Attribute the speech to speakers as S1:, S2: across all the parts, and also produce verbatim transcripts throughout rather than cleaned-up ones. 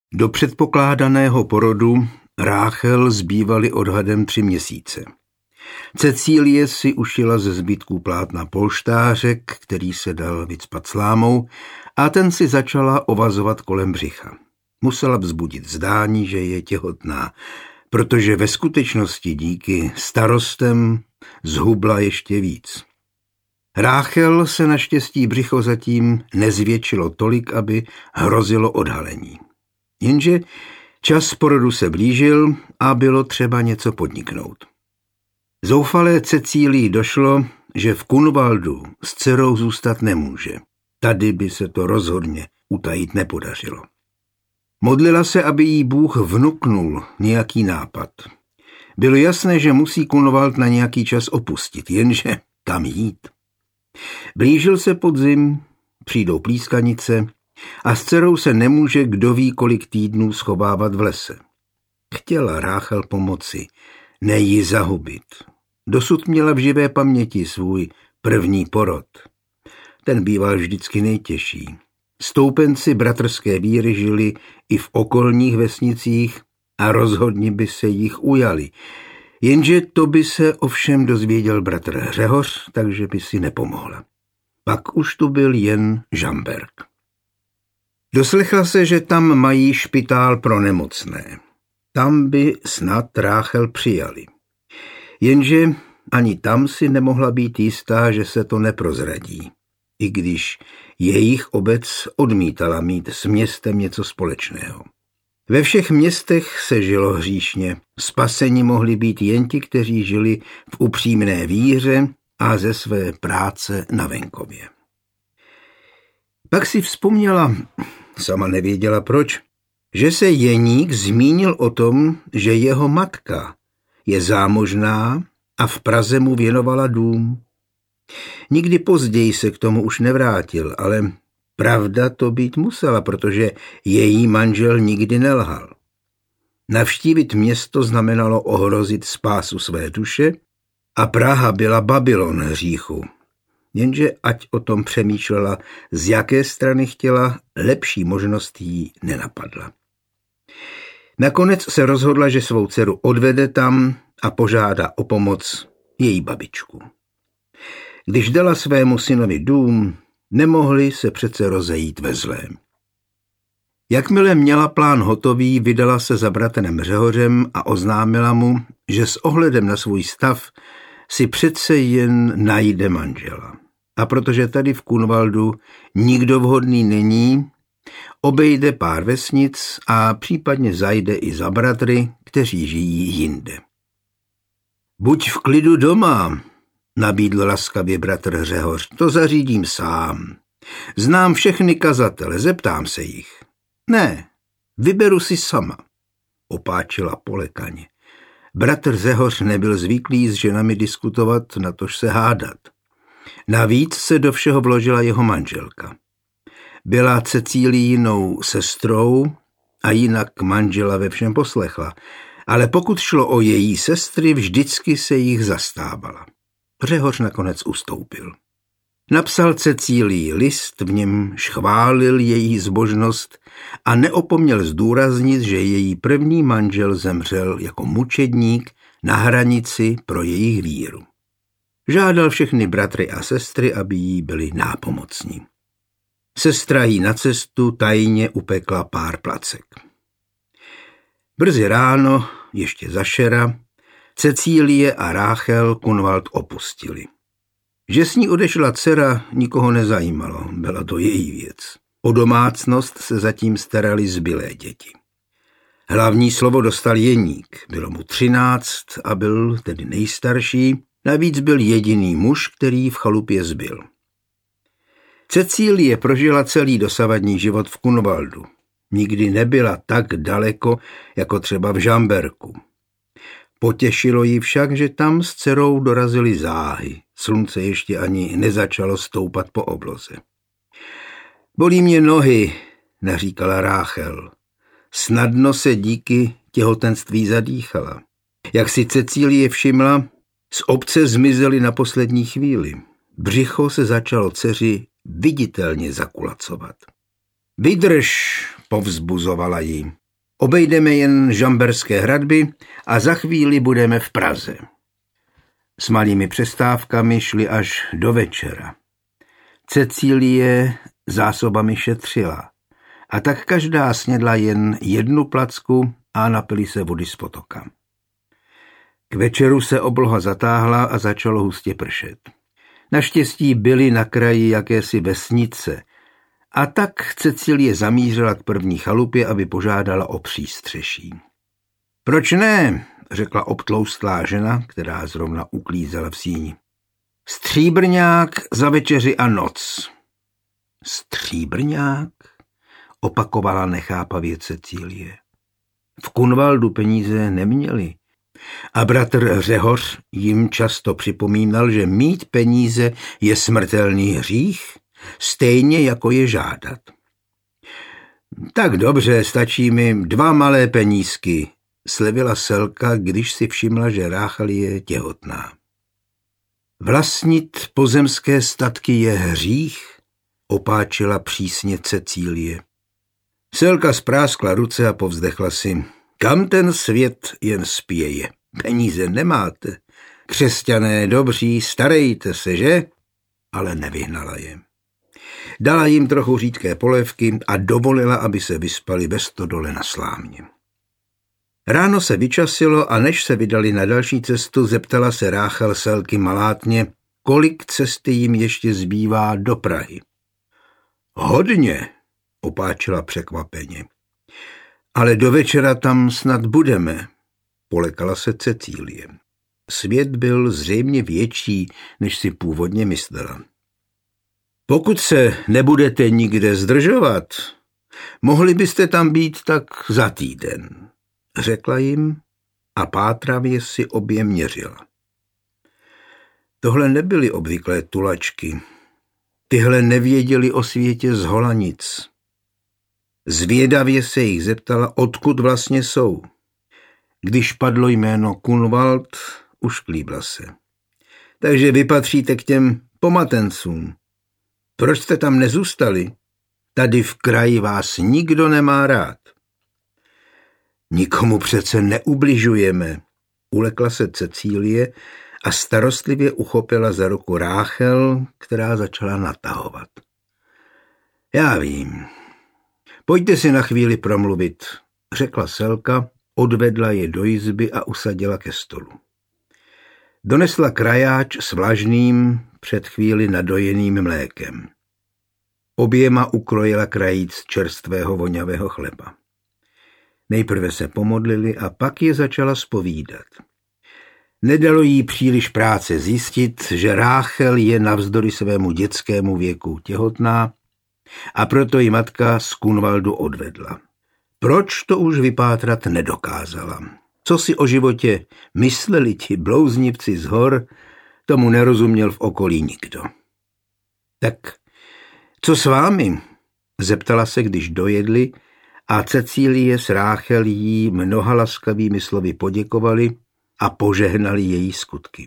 S1: Do předpokládaného porodu Ráchel zbývaly odhadem tři měsíce. Cecílie si ušila ze zbytků plátna polštářek, který se dal vycpat slámou, a ten si začala ovazovat kolem břicha. Musela vzbudit zdání, že je těhotná, protože ve skutečnosti díky starostem zhubla ještě víc. Ráchel se naštěstí břicho zatím nezvětšilo tolik, aby hrozilo odhalení. Jenže čas porodu se blížil a bylo třeba něco podniknout. Zoufalé Cecílii došlo, že v Kunvaldu s dcerou zůstat nemůže. Tady by se to rozhodně utajit nepodařilo. Modlila se, aby jí Bůh vnuknul nějaký nápad. Bylo jasné, že musí Kunvald na nějaký čas opustit, jenže kam jít? Blížil se podzim, přijdou plískanice a s dcerou se nemůže kdo ví kolik týdnů schovávat v lese. Chtěla Ráchel pomoci, ne ji zahubit. Dosud měla v živé paměti svůj první porod. Ten býval vždycky nejtěžší. Stoupenci bratrské víry žili i v okolních vesnicích a rozhodně by se jich ujali. Jenže to by se ovšem dozvěděl bratr Hřehoř, takže by si nepomohla. Pak už tu byl jen Žamberk. Doslechla se, že tam mají špitál pro nemocné. Tam by snad Ráchel přijali. Jenže ani tam si nemohla být jistá, že se to neprozradí, i když jejich obec odmítala mít s městem něco společného. Ve všech městech se žilo hříšně. Spaseni mohli být jen ti, kteří žili v upřímné víře a ze své práce na venkově. Pak si vzpomněla, sama nevěděla proč, že se Jeník zmínil o tom, že jeho matka je zámožná a v Praze mu věnovala dům. Nikdy později se k tomu už nevrátil, ale pravda to být musela, protože její manžel nikdy nelhal. Navštívit město znamenalo ohrozit spásu své duše a Praha byla Babylon hříchu. Jenže ať o tom přemýšlela, z jaké strany chtěla, lepší možnost jí nenapadla. Nakonec se rozhodla, že svou dceru odvede tam a požádá o pomoc její babičku. Když dala svému synovi dům, nemohli se přece rozejít ve zlém. Jakmile měla plán hotový, vydala se za bratrem Hřehořem a oznámila mu, že s ohledem na svůj stav si přece jen najde manžela. A protože tady v Kunvaldu nikdo vhodný není, obejde pár vesnic a případně zajde i za bratry, kteří žijí jinde. Buď v klidu doma, nabídl laskavě bratr Hřehoř, to zařídím sám. Znám všechny kazatele, zeptám se jich. Ne, vyberu si sama, opáčila polekaně. Bratr Hřehoř nebyl zvyklý s ženami diskutovat, natož se hádat. Navíc se do všeho vložila jeho manželka. Byla Cecíliinou sestrou a jinak manžela ve všem poslechla, ale pokud šlo o její sestry, vždycky se jich zastávala. Hřehoř nakonec ustoupil. Napsal Cecílii list, v němž chválil její zbožnost a neopomněl zdůraznit, že její první manžel zemřel jako mučedník na hranici pro jejich víru. Žádal všechny bratry a sestry, aby jí byli nápomocní. Sestra jí na cestu tajně upekla pár placek. Brzy ráno, ještě za šera, Cecílie a Ráchel Kunvald opustili. Že s ní odešla dcera, nikoho nezajímalo, byla to její věc. O domácnost se zatím starali zbylé děti. Hlavní slovo dostal Jeník, bylo mu třináct a byl tedy nejstarší, navíc byl jediný muž, který v chalupě zbyl. Cecílie prožila celý dosavadní život v Kunvaldu. Nikdy nebyla tak daleko, jako třeba v Žamberku. Potěšilo ji však, že tam s dcerou dorazily záhy. Slunce ještě ani nezačalo stoupat po obloze. Bolí mě nohy, naříkala Ráchel. Snadno se díky těhotenství zadýchala. Jak si Cecílie všimla, z obce zmizely na poslední chvíli. Břicho se začalo dceři viditelně zakulacovat. Vydrž, povzbuzovala jí. Obejdeme jen Žamberské hradby a za chvíli budeme v Praze. S malými přestávkami šli až do večera. Cecílie zásobami šetřila a tak každá snědla jen jednu placku a napili se vody z potoka. K večeru se obloha zatáhla a začalo hustě pršet. Naštěstí byly na kraji jakési vesnice a tak Cecílie zamířila k první chalupě, aby požádala o přístřeší. Proč ne, řekla obtloustlá žena, která zrovna uklízela v síni. Stříbrňák za večeři a noc. Stříbrňák? Opakovala nechápavě Cecílie. V Kunvaldu peníze neměli. A bratr Řehoř jim často připomínal, že mít peníze je smrtelný hřích, stejně jako je žádat. Tak dobře, stačí mi dva malé penízky, slevila Selka, když si všimla, že Ráchel je těhotná. Vlastnit pozemské statky je hřích, opáčila přísně Cecílie. Selka spráskla ruce a povzdechla si. Kam ten svět jen spěje? Peníze nemáte. Křesťané dobří, starejte se, že? Ale nevyhnala je. Dala jim trochu řídké polévky a dovolila, aby se vyspali ve stodole na slámě. Ráno se vyčasilo a než se vydali na další cestu, zeptala se Ráchel Selky malátně, kolik cesty jim ještě zbývá do Prahy. Hodně, opáčila překvapeně. Ale do večera tam snad budeme, polekala se Cecílie. Svět byl zřejmě větší, než si původně myslela. Pokud se nebudete nikde zdržovat, mohli byste tam být tak za týden, řekla jim a pátravě si obě měřila. Tohle nebyly obvyklé tulačky. Tyhle nevěděli o světě zhola nic. Zvědavě se jich zeptala, odkud vlastně jsou. Když padlo jméno Kunvald, ušklíbla se. Takže vy patříte k těm pomatencům. Proč jste tam nezůstali? Tady v kraji vás nikdo nemá rád. Nikomu přece neubližujeme, ulekla se Cecílie a starostlivě uchopila za ruku Ráchel, která začala natahovat. Já vím. Pojďte si na chvíli promluvit, řekla Selka, odvedla je do izby a usadila ke stolu. Donesla krajáč s vlažným, před chvíli nadojeným mlékem. Oběma ukrojila krajíc čerstvého vonavého chleba. Nejprve se pomodlili a pak je začala zpovídat. Nedalo jí příliš práce zjistit, že Ráchel je navzdory svému dětskému věku těhotná a proto ji matka z Kunvaldu odvedla. Proč, to už vypátrat nedokázala. Co si o životě mysleli ti blouznivci z hor, tomu nerozuměl v okolí nikdo. Tak co s vámi? Zeptala se, když dojedli a Cecílie s Ráchel jí mnoha laskavými slovy poděkovali a požehnali její skutky.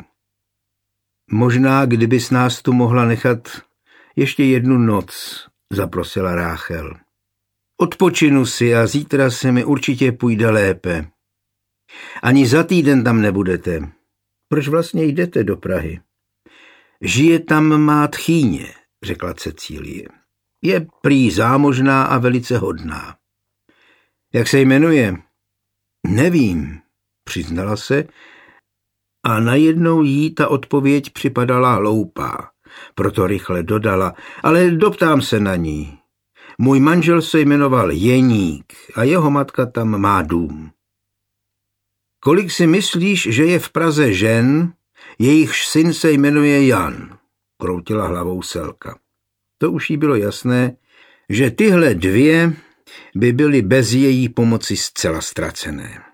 S1: Možná, kdybys nás tu mohla nechat ještě jednu noc, zaprosila Ráchel. Odpočinu si a zítra se mi určitě půjde lépe. Ani za týden tam nebudete. Proč vlastně jdete do Prahy? Žije tam má tchýně, řekla Cecílie. Je prý zámožná a velice hodná. Jak se jmenuje? Nevím, přiznala se a najednou jí ta odpověď připadala hloupá, proto rychle dodala, ale doptám se na ní. Můj manžel se jmenoval Jeník a jeho matka tam má dům. Kolik si myslíš, že je v Praze žen, jejichž syn se jmenuje Jan? Kroutila hlavou Selka. To už jí bylo jasné, že tyhle dvě by byly bez její pomoci zcela ztracené.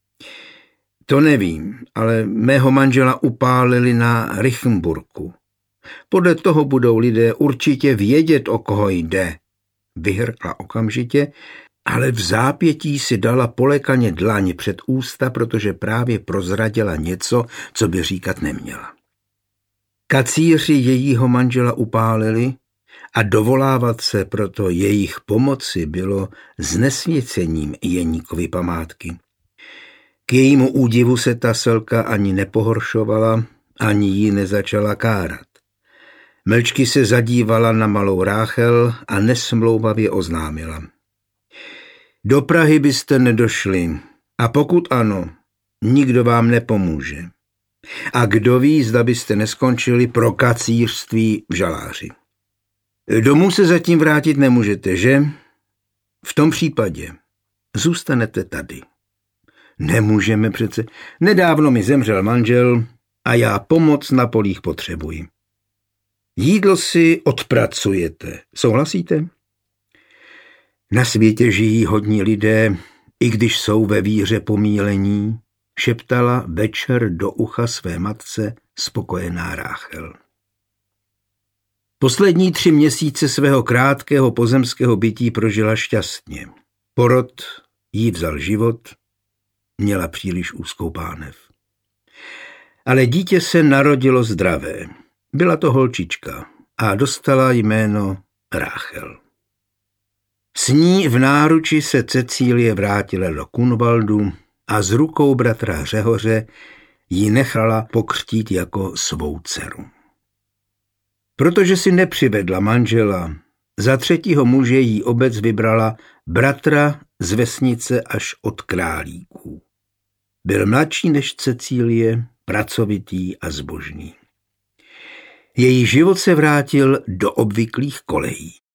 S1: To nevím, ale mého manžela upálili na Richenburku. Podle toho budou lidé určitě vědět, o koho jde. Vyhrkla okamžitě, ale v zápětí si dala polekaně dlaň před ústa, protože právě prozradila něco, co by říkat neměla. Kacíři jejího manžela upálili a dovolávat se proto jejich pomoci bylo znesvěcením Jeníkovy památky. K jejímu údivu se ta Selka ani nepohoršovala, ani ji nezačala kárat. Mlčky se zadívala na malou Ráchel a nesmlouvavě oznámila. Do Prahy byste nedošli, a pokud ano, nikdo vám nepomůže. A kdo ví, zda byste neskončili pro kacířství v Žaláři. Domů se zatím vrátit nemůžete, že? V tom případě zůstanete tady. Nemůžeme přece. Nedávno mi zemřel manžel a já pomoc na polích potřebuji. Jídlo si odpracujete. Souhlasíte? Na světě žijí hodní lidé, i když jsou ve víře pomílení, šeptala večer do ucha své matce spokojená Ráchel. Poslední tři měsíce svého krátkého pozemského bytí prožila šťastně. Porod jí vzal život, měla příliš úzkou pánev. Ale dítě se narodilo zdravé. Byla to holčička a dostala jméno Ráchel. S ní v náruči se Cecílie vrátila do Kunvaldu a z rukou bratra Řehoře ji nechala pokřtít jako svou dceru. Protože si nepřivedla manžela, za třetího muže jí obec vybrala bratra z vesnice až od Králíků. Byl mladší než Cecílie, pracovitý a zbožný. Její život se vrátil do obvyklých kolejí.